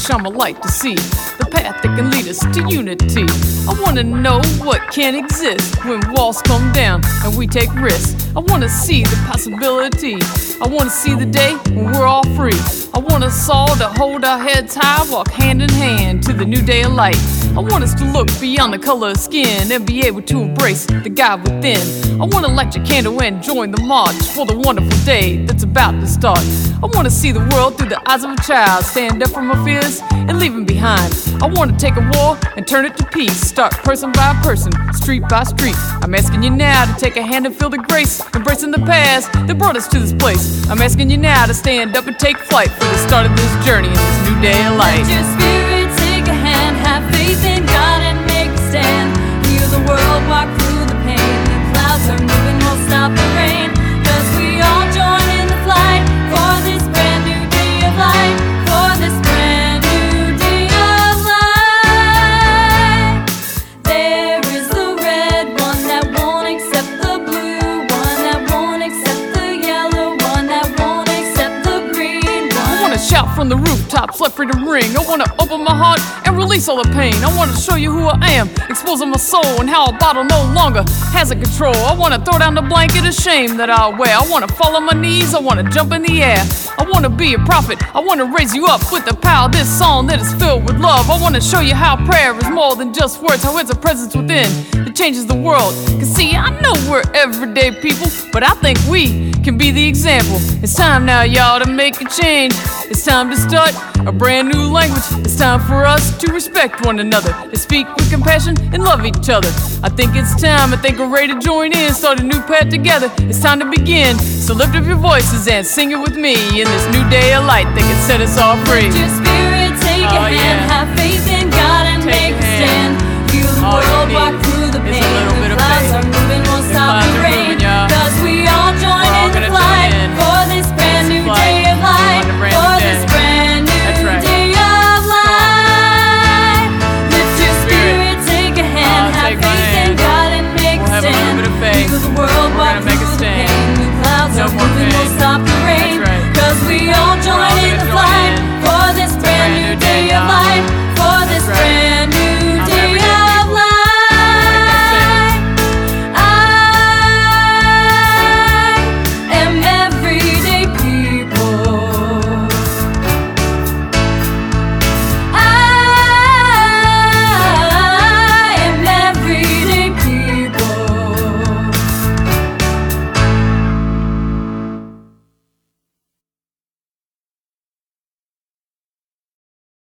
shine my light to see the path that can lead us to unity. I wanna know what can exist when walls come down and we take risks. I wanna see the possibility. I wanna see the day when we're all free. I want us all to hold our heads high, walk hand in hand to the new day of light. I want us to look beyond the color of skin and be able to embrace the God within. I wanna light your candle and join the march for the wonderful day that's about to start. I wanna see the world through the eyes of a child, stand up from my fears and leave them behind. I wanna take a war and turn it to peace, start person by person, street by street. I'm asking you now to take a hand and feel the grace, embracing the past that brought us to this place. I'm asking you now to stand up and take flight for the start of this journey in this new day of light. Let your spirit take a hand, have faith in God and make a stand. Heal the world, walk through the pain. The clouds are moving, we'll stop the rain. 'Cause we all join in the flight for this brand new day of light. For this brand new day of light. There is the red one that won't accept the blue, one that won't accept the yellow, one that won't accept the green one. I wanna shout from the rooftops, let freedom ring. I wanna open my heart and release all the pain. I wanna show you who I am, exposing my soul and how a bottle no longer has a control. I wanna throw down the blanket of shame that I wear. I wanna fall on my knees, I wanna jump in the air. I wanna be a prophet, I wanna raise you up with the power of this song that is filled with love. I wanna show you how prayer is more than just words, how it's a presence within that changes the world. 'Cause see, I know we're everyday people, but I think we can be the example. It's time now, y'all, to make a change. It's time to start a brand new language. It's time for us to respect one another, to speak with compassion and love each other. I think it's time, I think we're ready to join in, start a new path together. It's time to begin. So lift up your voices and sing it with me in this new day of light that can set us all free. Let your spirit take a hand, have faith in God and Take make a a hand. stand. Heal the All you world, need walk is